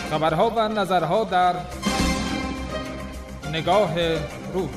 خبرها و نظرها در نگاه روز.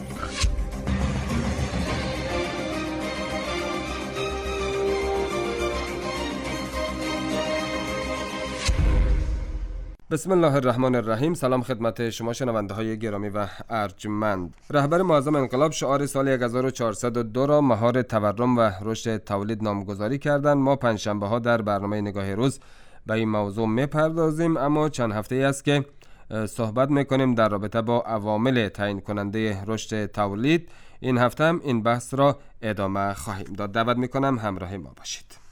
بسم الله الرحمن الرحیم. سلام خدمت شما شنونده های گرامی و ارجمند. رهبر معظم انقلاب شعار سال 1402 را مهار تورم و رشد تولید نامگذاری کردند. ما پنجشنبه ها در برنامه نگاه روز به این موضوع میپردازیم، اما چند هفته است که صحبت میکنیم در رابطه با عوامل تعیین کننده رشد تولید. این هفته هم این بحث را ادامه خواهیم داد. دعوت میکنم همراه ما باشید.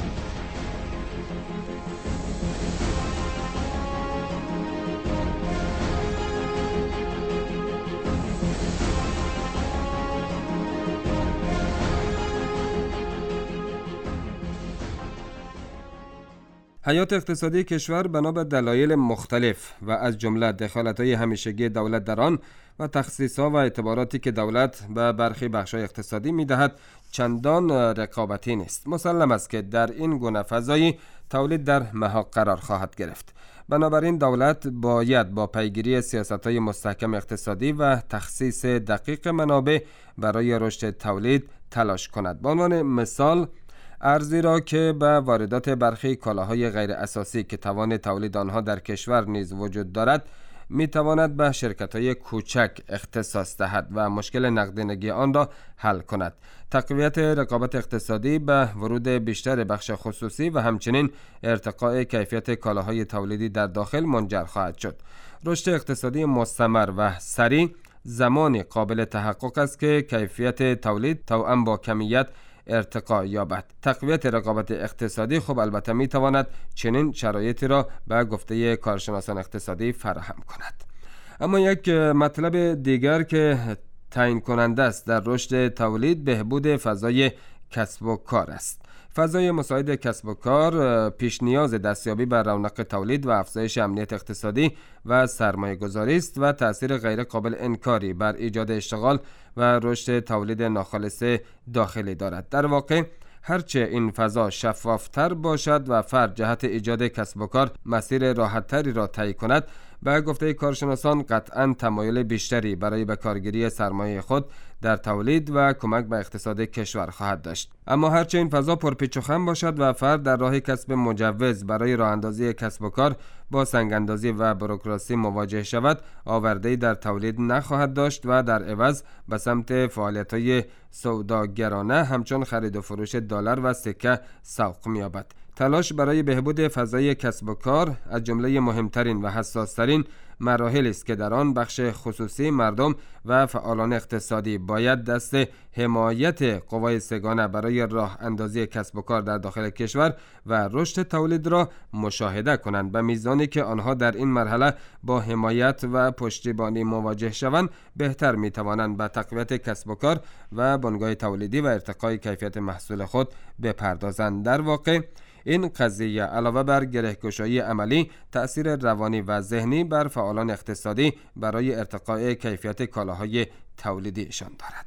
حیات اقتصادی کشور بنا به دلایل مختلف و از جمله دخالت‌های همیشگی دولت در آن و تخصیص‌ها و اعتباراتی که دولت به برخی بخش‌های اقتصادی می‌دهد چندان رقابتی نیست. مسلم است که در این گونه فضایی تولید در محک قرار خواهد گرفت. بنابراین دولت باید با پیگیری سیاست‌های مستحکم اقتصادی و تخصیص دقیق منابع برای رشد تولید تلاش کند. به عنوان مثال ارزی را که به واردات برخی کالاهای غیر اساسی که توان تولید آنها در کشور نیز وجود دارد میتواند به شرکت‌های کوچک اختصاص دهد و مشکل نقدینگی آن را حل کند. تقویت رقابت اقتصادی به ورود بیشتر بخش خصوصی و همچنین ارتقاء کیفیت کالاهای تولیدی در داخل منجر خواهد شد. رشد اقتصادی مستمر و سریع زمانی قابل تحقق است که کیفیت تولید توأم با کمیت ارتقا یابد. تقویت رقابت اقتصادی خب البته می تواند چنین شرایطی را به گفته کارشناسان اقتصادی فراهم کند. اما یک مطلب دیگر که تعیین کننده است در رشد تولید بهبود فضای کسب و کار است. فضای مساعد کسب و کار پیش نیاز دستیابی بر رونق تولید و افزایش امنیت اقتصادی و سرمایه گذاری است و تأثیر غیر قابل انکاری بر ایجاد اشتغال و رشد تولید ناخالص داخلی دارد. در واقع هرچه این فضا شفافتر باشد و فرد جهت ایجاد کسب و کار مسیر راحت‌تری را طی کند، به گفته کارشناسان قطعاً تمایل بیشتری برای به کارگیری سرمایه خود در تولید و کمک به اقتصاد کشور خواهد داشت. اما هرچه این فضا پرپیچ و خم باشد و فرد در راه کسب مجوز برای راه اندازی کسب و کار با سنگ‌اندازی و بوروکراسی مواجه شود، آورده‌ای در تولید نخواهد داشت و در عوض به سمت فعالیت‌های سوداگرانه همچون خرید و فروش دلار و سکه سوق می‌یابد. تلاش برای بهبود فضای کسب و کار از جمله مهمترین و حساسترین مراحل است که در آن بخش خصوصی، مردم و فعالان اقتصادی باید دست حمایت قوای سگانه برای راه اندازی کسب و کار در داخل کشور و رشد تولید را مشاهده کنند. به میزانی که آنها در این مرحله با حمایت و پشتیبانی مواجه شوند، بهتر می توانند به تقویت کسب و کار و بنگاه تولیدی و ارتقای کیفیت محصول خود بپردازند. در واقع این قضیه علاوه بر گره‌گشایی عملی، تأثیر روانی و ذهنی بر فعالان اقتصادی برای ارتقاء کیفیت کالاهای تولیدیشان دارد.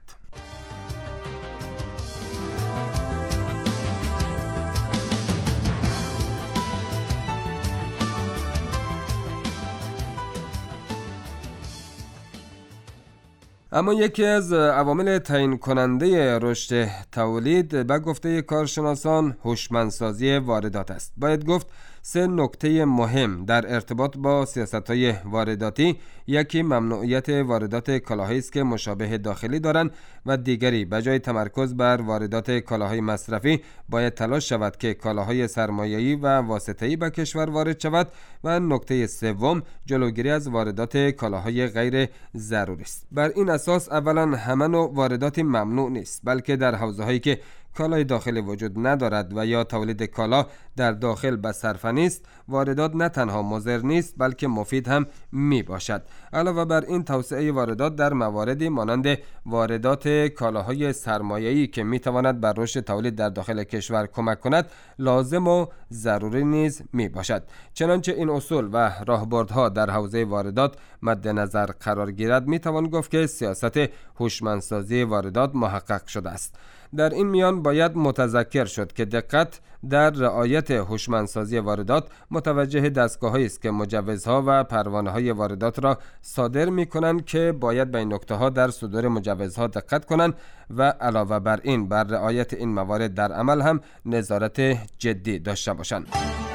اما یکی از عوامل تعیین کننده رشد تولید به گفته کارشناسان هوشمندسازی واردات است. باید گفت 3 نکته مهم در ارتباط با سیاست‌های وارداتی، یکی ممنوعیت واردات کالاهایی است که مشابه داخلی دارند و دیگری به جای تمرکز بر واردات کالاهای مصرفی باید تلاش شود که کالاهای سرمایه‌ای و واسطه‌ای به کشور وارد شود و نکته سوم جلوگیری از واردات کالاهای غیر ضروری است. بر این اساس اولا همه نوع واردات ممنوع نیست، بلکه در حوزه‌هایی که کالای داخلی وجود ندارد و یا تولید کالا در داخل به صرفه نیست، واردات نه تنها مضر نیست بلکه مفید هم می باشد. علاوه بر این، توسعه واردات در مواردی مانند واردات کالاهای سرمایه‌ای که می تواند بر رشد تولید در داخل کشور کمک کند لازم و ضروری نیز می باشد. چنانچه این اصول و راهبردها در حوزه واردات مد نظر قرار گیرد، می توان گفت که سیاست هوشمندسازی واردات محقق شده است. در این میان باید متذکر شد که دقت در رعایت هوشمندسازی واردات متوجه دستگاه‌هایی است که مجوزها و پروانه‌های واردات را صادر می‌کنند که باید به این نکته‌ها در صدور مجوزها دقت کنند و علاوه بر این بر رعایت این موارد در عمل هم نظارت جدی داشته باشند.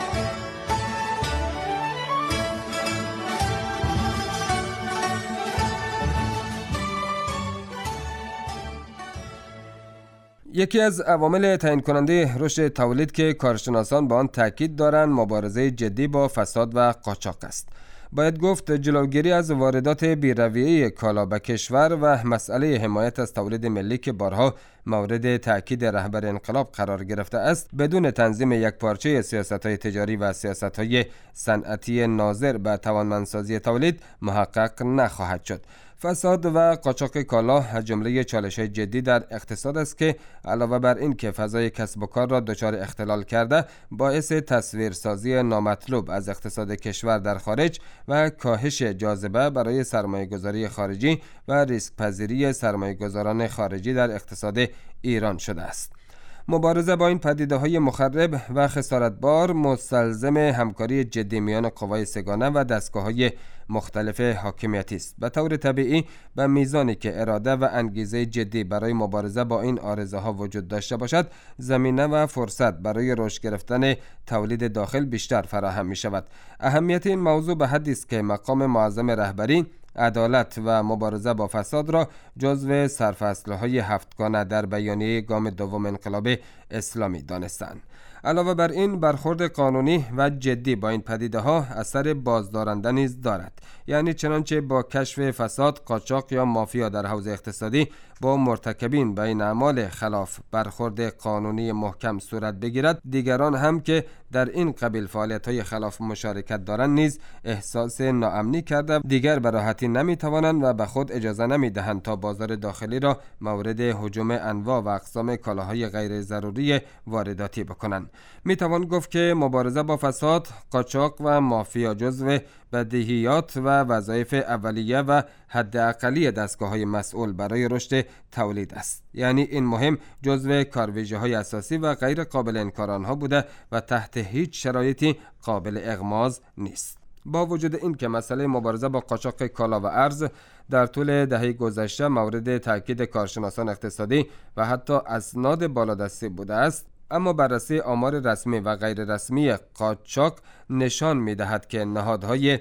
یکی از عوامل تعیین کننده رشد تولید که کارشناسان به آن تاکید دارند مبارزه جدی با فساد و قاچاق است. باید گفت جلوگیری از واردات بی‌رویه کالا به کشور و مسئله حمایت از تولید ملی که بارها مورد تاکید رهبر انقلاب قرار گرفته است بدون تنظیم یکپارچه سیاست‌های تجاری و سیاست‌های صنعتی ناظر به توانمندسازی تولید محقق نخواهد شد. فساد و قاچاق کالا از جمله چالش‌های جدی در اقتصاد است که علاوه بر این که فضای کسب و کار را دچار اختلال کرده، باعث تصویرسازی نامطلوب از اقتصاد کشور در خارج و کاهش جاذبه برای سرمایه‌گذاری خارجی و ریسک پذیری سرمایه‌گذاران خارجی در اقتصاد ایران شده است. مبارزه با این پدیده‌های مخرب و خسارتبار مستلزم همکاری جدی میان قوای سگانه و دستگاه‌های مختلف حاکمیتی است. به طور طبیعی به میزانی که اراده و انگیزه جدی برای مبارزه با این عارضه‌ها وجود داشته باشد، زمینه و فرصت برای رشد گرفتن تولید داخل بیشتر فراهم می‌شود. اهمیت این موضوع به حدی است که مقام معظم رهبری عدالت و مبارزه با فساد را جزو سرفصل‌های هفتگانه در بیانیه گام دوم انقلاب اسلامی دانستند. علاوه بر این برخورد قانونی و جدی با این پدیده‌ها اثر بازدارنده نیز دارد. یعنی چنانچه با کشف فساد، قاچاق یا مافیا در حوزه اقتصادی با مرتکبین به این اعمال خلاف برخورد قانونی محکم صورت بگیرد، دیگران هم که در این قبیل فعالیت‌های خلاف مشارکت دارند نیز احساس ناامنی کرده دیگر به راحتی نمی‌توانند و به خود اجازه نمی‌دهند تا بازار داخلی را مورد هجوم انواع و اقسام کالاهای غیر ضروری وارداتی بکنند. می‌توان گفت که مبارزه با فساد، قاچاق و مافیا جزو بدیهیات و وظایف اولیه و حداقلی دستگاه‌های مسئول برای رشد تولید است. یعنی این مهم جزو کارویژه‌های اساسی و غیر قابل انکار آنها بوده و تحت هیچ شرایطی قابل اغماض نیست. با وجود این که مسئله مبارزه با قاچاق کالا و ارز در طول دهه گذشته مورد تاکید کارشناسان اقتصادی و حتی اسناد بالادستی بوده است، اما بررسی آمار رسمی و غیر رسمی قاچاق نشان می‌دهد که نهادهای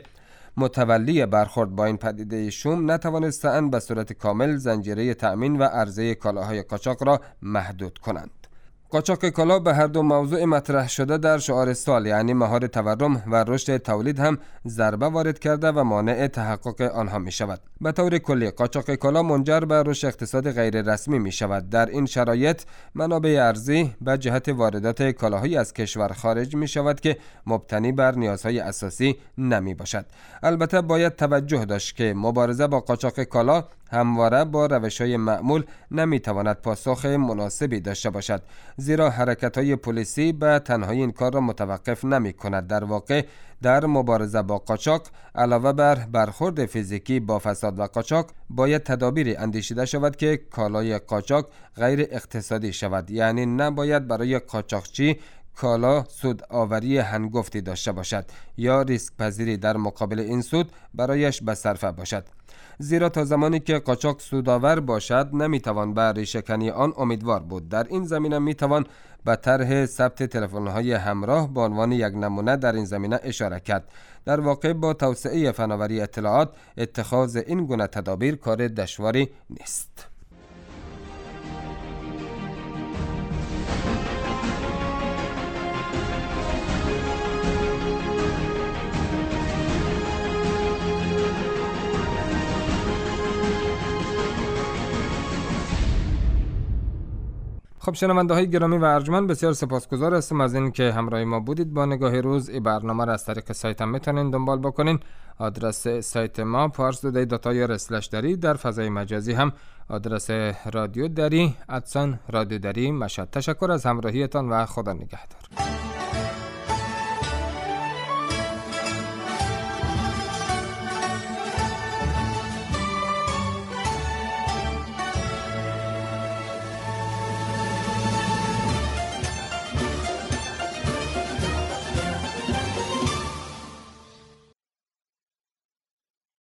متولی برخورد با این پدیده شوم نتوانستند به صورت کامل زنجیره تأمین و عرضه کالاهای قاچاق را محدود کنند. قاچاق کالا به هر دو موضوع مطرح شده در شعار سال یعنی مهار تورم و رشد تولید هم ضربه وارد کرده و مانع تحقق آنها می شود. به طور کلی قاچاق کالا منجر به رشد اقتصاد غیر رسمی می شود. در این شرایط منابع ارزی به جهت واردات کالاهایی از کشور خارج می شود که مبتنی بر نیازهای اساسی نمی باشد. البته باید توجه داشت که مبارزه با قاچاق کالا همواره با روش‌های معمول نمی‌تواند پاسخ مناسبی داشته باشد، زیرا حرکت‌های پلیسی به تنهایی این کار را متوقف نمی‌کند. در واقع در مبارزه با قاچاق علاوه بر برخورد فیزیکی با فساد و قاچاق باید تدابیری اندیشیده شود که کالای قاچاق غیر اقتصادی شود، یعنی نباید برای قاچاقچی کالا سود آوری هنگفتی داشته باشد یا ریسک پذیری در مقابل این سود برایش بصرفه باشد، زیرا تا زمانی که قاچاق سودآور باشد نمیتوان به ریشه‌کنی آن امیدوار بود. در این زمینه میتوان به طرح ثبت تلفن‌های همراه به عنوان یک نمونه در این زمینه اشاره کرد. در واقع با توسعه فناوری اطلاعات اتخاذ این گونه تدابیر کار دشواری نیست. خب شنونده های گرامی و ارجمند، بسیار سپاسگزار هستم از این که همراه ما بودید. با نگاه روز این برنامه را از طریق سایت هم میتونین دنبال بکنین. آدرس سایت ما parstoday.ir/dari، در فضای مجازی هم آدرس رادیو دری @رادیو دری مشهد. تشکر از همراهیتان و خدا نگهدار.